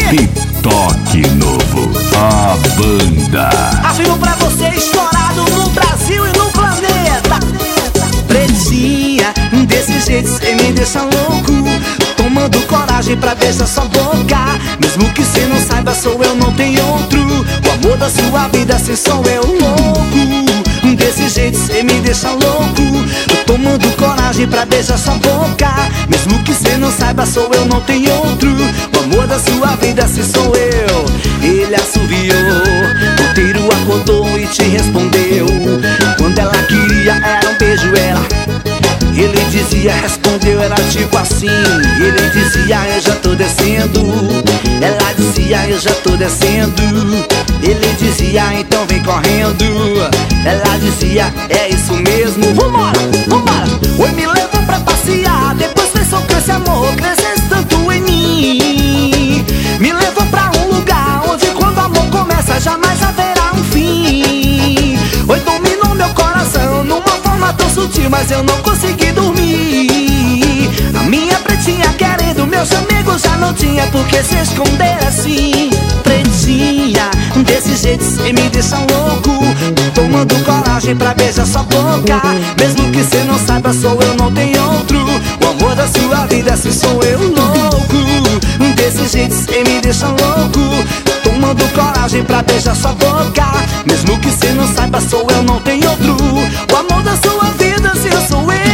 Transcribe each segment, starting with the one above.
Toque Novo, a banda. Afirmo pra você, estourado no Brasil e no planeta. Pretinha, desse jeito cê me deixa louco, tomando coragem pra beijar sua boca. Mesmo que cê não saiba, sou eu, não tem outro. O amor da sua vida, cê sou eu, louco. Desse jeito cê me deixa louco, tomando coragem pra beijar sua boca. Mesmo que cê não saiba, sou eu, não tem outro. O amor da sua vida, cê sou eu. Ele assoviou, o tiro acordou e te respondeu. Quando ela queria era um beijo, ele dizia, respondeu, era tipo assim. Ele dizia, eu já tô descendo. Ela dizia, eu já tô descendo. Ele dizia, então vem correndo. Ela dizia, é isso mesmo. Vambora, vambora. Oi, me levou pra passear. Depois pensou que esse amor crescesse tanto em mim. Me levou pra um lugar onde quando o amor começa jamais haverá um fim. Oi, dominou meu coração numa forma tão sutil, mas eu não consegui dormir. A minha pretinha querendo, meus amigos já não tinha por que se esconder assim. Pretinha, desse jeito cê me deixa louco, tomando coragem pra beijar sua boca. Mesmo que cê não saiba, sou eu, não tem outro. O amor da sua vida, se sou eu, louco. Desse jeito cê me deixa louco, tomando coragem pra beijar sua boca. Mesmo que cê não saiba, sou eu, não tem outro. O amor da sua vida, se eu sou eu.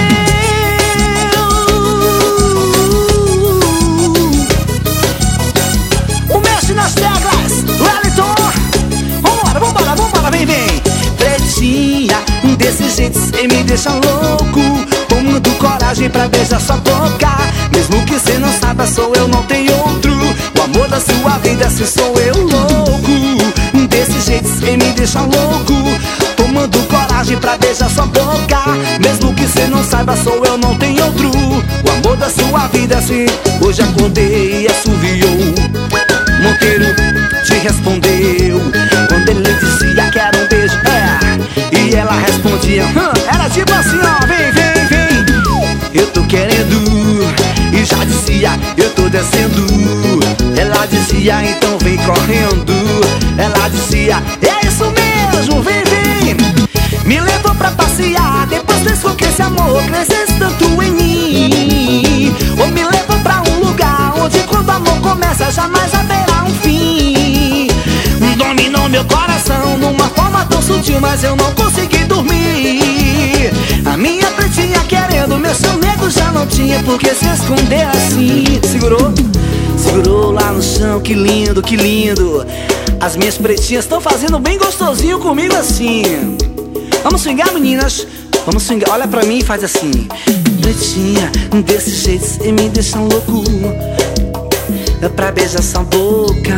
O mexe nas teclas, Wellington. Vambora, vambora, vambora, vem, vem. Pretinha, desse jeito cê me deixa louco, tomando coragem pra beijar sua boca. Mesmo que cê não saiba, sou eu, não tem outro. O amor da sua vida, se sou eu, louco. Desse jeito cê me deixa louco, tomando coragem pra beijar sua boca. Mesmo que cê não saiba, sou eu, não tem outro. O amor da sua vida, se hoje acordei e assoviou. Monteiro te respondeu quando ele dizia que era um beijo, e ela respondia, era tipo assim, ó, vem, vem, vem. Eu tô querendo, e já dizia, eu tô descendo. Ela dizia, então vem correndo. Ela dizia, é isso mesmo, vem, vem. Me levou pra passear, depois pensou que esse amor crescesse tanto em mim. Ou me levou pra um lugar onde quando o amor começa jamais haverá um fim. Dominou meu coração numa forma tão sutil, mas eu não consegui dormir. A minha pretinha querendo, meu chamego já não tinha por que se esconder assim. Segurou, segurou lá no chão, que lindo, que lindo. As minhas pretinhas estão fazendo bem gostosinho comigo assim. Vamos swingar, meninas, vamos swingar. Olha pra mim e faz assim. Pretinha, desse jeito cê me deixa louco, pra beijar sua boca.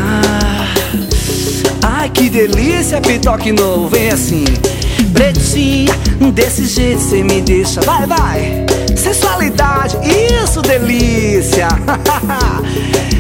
Ai, que delícia, Toque Novo, vem assim. Pretinha, desse jeito cê me deixa, vai, vai. Sensualidade, isso, delícia.